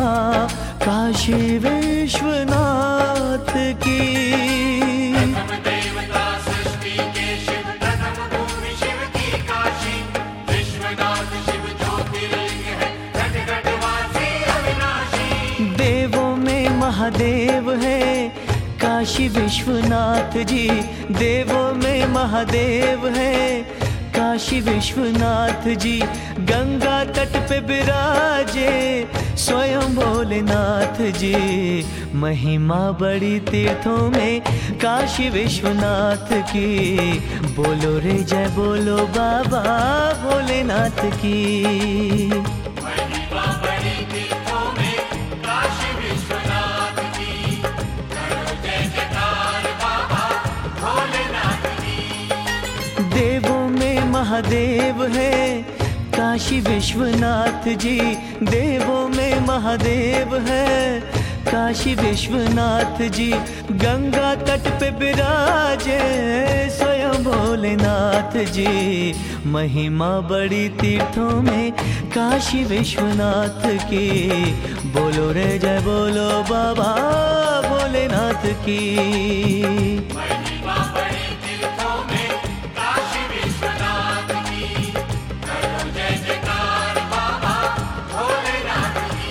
काशी विश्वनाथ की। प्रथम देवता सृष्टि के शिव, प्रथम भूमि शिव की काशी। विश्वनाथ शिव ज्योतिर्लिंग है, घट घट वासी अविनाशी। देवों में महादेव है काशी विश्वनाथ जी। देवों में महादेव है काशी विश्वनाथ जी। गंगा तट पे विराजे स्वयं भोलेनाथ जी। महिमा बड़ी तीर्थों में काशी विश्वनाथ की। बोलो रे जय बोलो बाबा भोलेनाथ की। महिमा बड़ी तीर्थों में काशी विश्वनाथ की। करो जय जयकार बाबा भोलेनाथ की। देवों में महादेव है काशी विश्वनाथ जी। देवों में महादेव है काशी विश्वनाथ जी। गंगा तट पे विराजे स्वयं भोलेनाथ जी। महिमा बड़ी तीर्थों में काशी विश्वनाथ की। बोलो रे जय बोलो बाबा भोलेनाथ की। महिमा बड़ी तीर्थों में काशी विश्वनाथ की। करो जय जयकार बाबा भोलेनाथ की।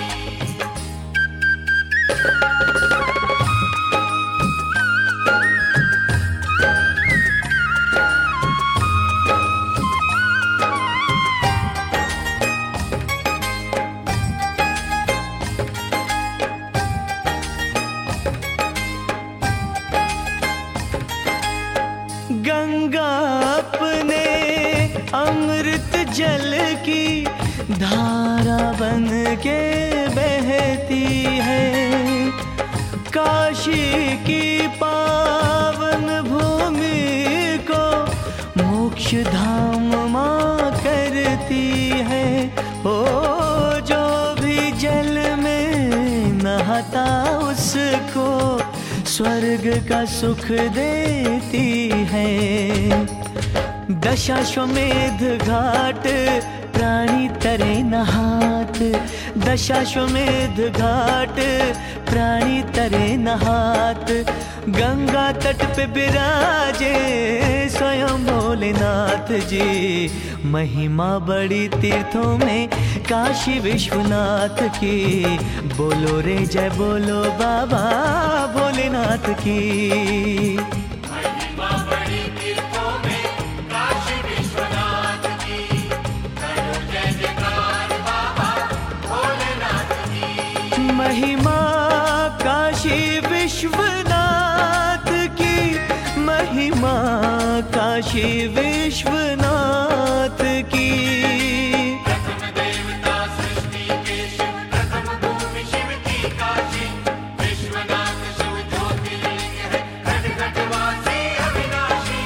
गंगा अपने अमृत जल की धारा बन के बहती है। काशी की पावन भूमि को मोक्ष धाम मां करती है। ओ जो भी जल में नहाता उसको स्वर्ग का सुख देती है। दशाश्वमेध घाट प्राणी तरे नहात। दशाश्वमेध घाट प्राणी तरे नहात। गंगा तट पे विराजे स्वयं भोलेनाथ जी। महिमा बड़ी तीर्थों में काशी विश्वनाथ की। बोलो रे जय बोलो बाबा भोलेनाथ की। महिमा बड़ी तीर्थों में काशी विश्वनाथ की। करो जय जयकार बाबा भोलेनाथ की। महिमा काशी विश्वनाथ की। महिमा काशी विश्वनाथ की। प्रथम देवता सृष्टि के शिव, प्रथम भूमि शिव की काशी। विश्वनाथ शिव ज्योतिर्लिंग है, घट घट वासी अविनाशी।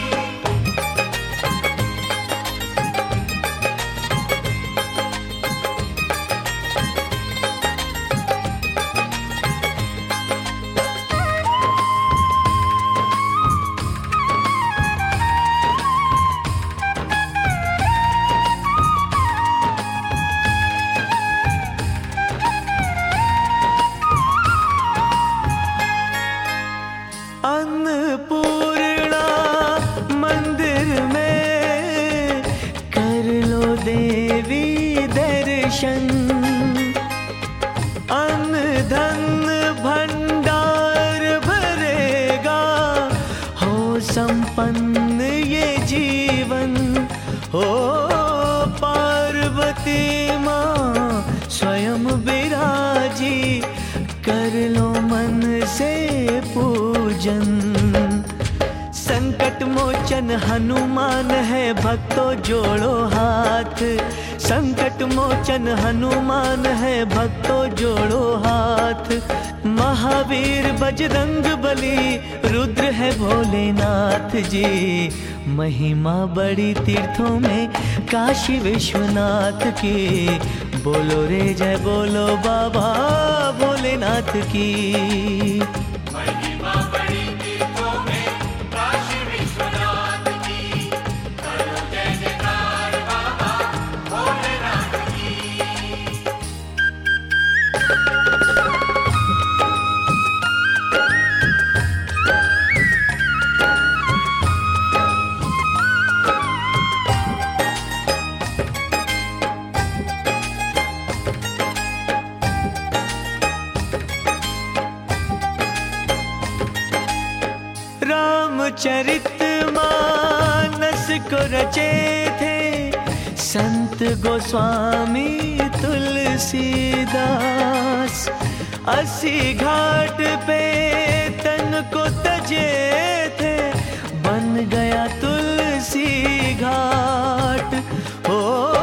अन्नपूर्णा मंदिर में कर लो देवी दर्शन। अन्न धन भंडार भरेगा हो संपन्न ये जीवन। हो पार्वती माँ स्वयं विराजी। कर लो मन से पूजन। संकट मोचन हनुमान है भक्तों जोड़ो हाथ। संकट मोचन हनुमान है भक्तों जोड़ो हाथ। महावीर बजरंग बली रुद्र है भोलेनाथ जी। महिमा बड़ी तीर्थों में काशी विश्वनाथ की। बोलो रे जय बोलो बाबा भोलेनाथ की। महिमा बड़ी तीर्थों में काशी विश्वनाथ की। करो जय जयकार बाबा भोलेनाथ की। रामचरितमानस को रचे थे संत गोस्वामी तुलसीदास। 80 घाट पे तन को तजे थे बन गया तुलसी घाट। हो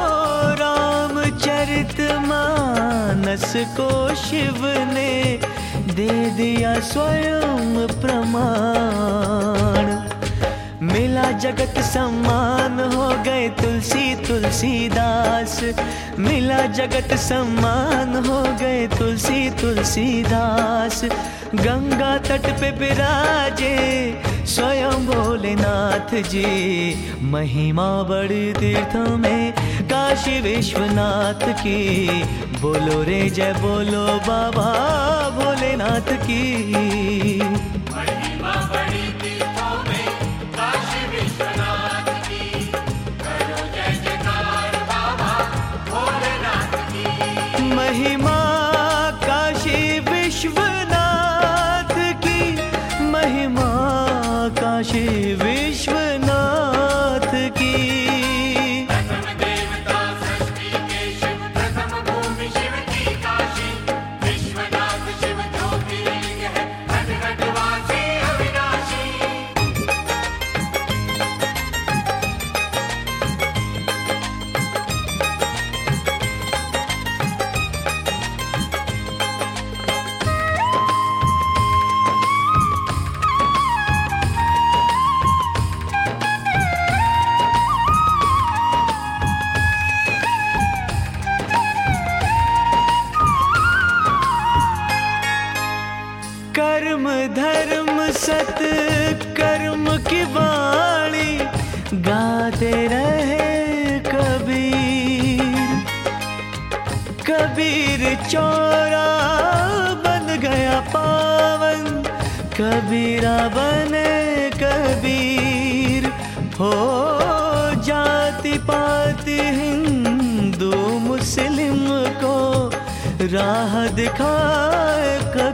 रामचरितमानस को शिव ने दे दिया स्वयं प्रमाण। मिला जगत सम्मान हो गए तुलसी तुलसीदास। मिला जगत सम्मान हो गए तुलसी तुलसीदास। गंगा तट पे विराजे स्वयं भोलेनाथ जी। महिमा बड़ी तीर्थों में काशी विश्वनाथ की। बोलो रे जय बोलो बाबा भोलेनाथ की। महिमा बड़ी तीर्थों में काशी विश्वनाथ की। करो जय जयकार बाबा भोलेनाथ की। महिमा काशी विश्वनाथ की। महिमा काशी विश्वनाथ की। प्रथम देवता सृष्टि के शिव, प्रथम भूमि शिव की काशी। विश्वनाथ शिव ज्योतिर्लिंग है, घट घट वासी अविनाशी। कर्म धर्म सत कर्म की वाणी गाते रहे कबीर। कबीर चौरा बन गया पावन, कबीरा बने कबीर। हो जाति पाति हिंदू मुस्लिम को राह दिखाए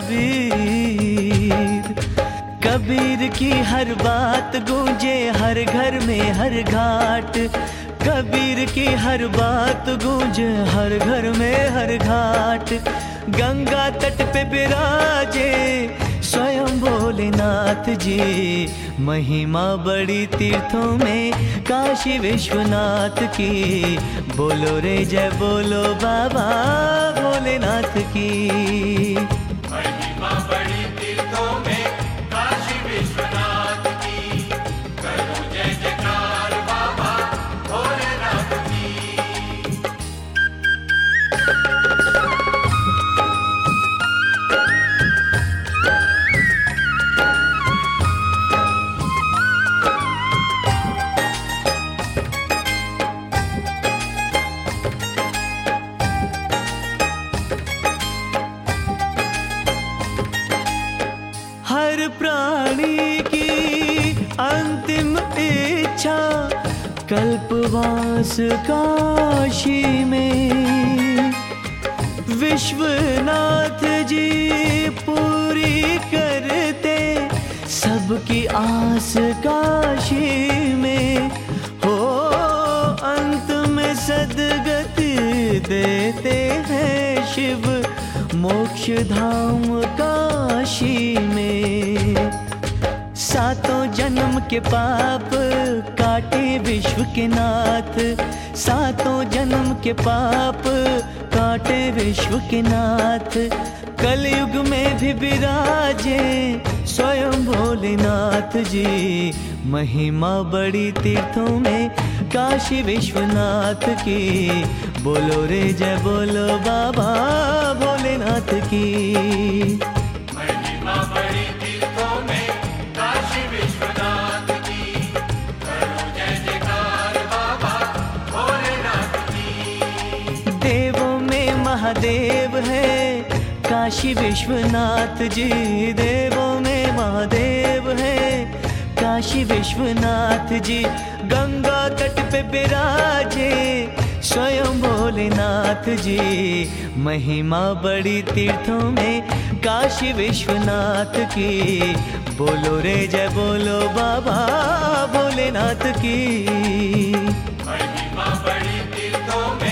कबीर। कबीर की हर बात गूंजे हर घर में हर घाट। कबीर की हर बात गूंजे हर घर में हर घाट। गंगा तट पे विराजे स्वयं भोलेनाथ जी। महिमा बड़ी तीर्थों में काशी विश्वनाथ की। बोलो रे जय बोलो बाबा भोलेनाथ की। महिमा बड़ी तीर्थों में काशी विश्वनाथ की। करो जय जयकार बाबा भोलेनाथ की। हर प्राणी की अंतिम इच्छा कल्पवास काशी में। विश्वनाथ जी पूरी करते सबकी आस काशी में। हो अंत में सद्गति देते हैं शिव मोक्ष धाम काशी में। सातों जन्म के पाप काटे विश्व के नाथ। सातों जन्म के पाप काटे विश्व के नाथ। कलयुग में भी विराजे स्वयं भोलेनाथ जी। महिमा बड़ी तीर्थों में काशी विश्वनाथ की। बोलो रे जय बोलो बाबा भोलेनाथ की। महिमा बड़ी तीर्थों में काशी विश्वनाथ की। करो जय जयकार बाबा भोलेनाथ की। देवों में महादेव है काशी विश्वनाथ जी। देवों में महादेव है काशी विश्वनाथ जी। गंगा तट पे विराजे स्वयं भोलेनाथ जी। महिमा बड़ी तीर्थों में काशी विश्वनाथ की। बोलो रे जय बोलो बाबा भोलेनाथ की। महिमा बड़ी तीर्थों